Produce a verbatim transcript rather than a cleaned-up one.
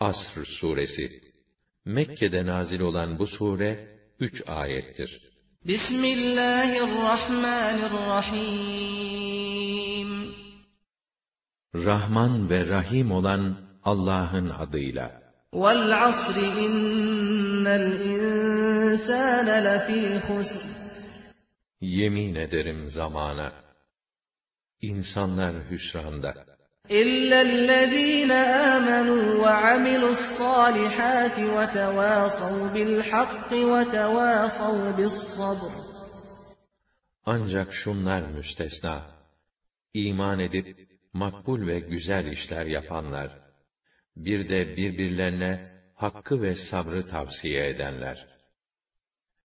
Asr suresi. Mekke'de nazil olan bu sure üç ayettir. Bismillahirrahmanirrahim. Rahman ve Rahim olan Allah'ın adıyla. Vel asri innel insâne lefî husr. Yemin ederim zamana. İnsanlar hüsranda. İllellezîne âmenû ve amilussâlihâti ve tevâsav bilhakki ve tevâsav bissabr. Ancak şunlar müstesna. İman edip makbul ve güzel işler yapanlar, bir de birbirlerine hakkı ve sabrı tavsiye edenler.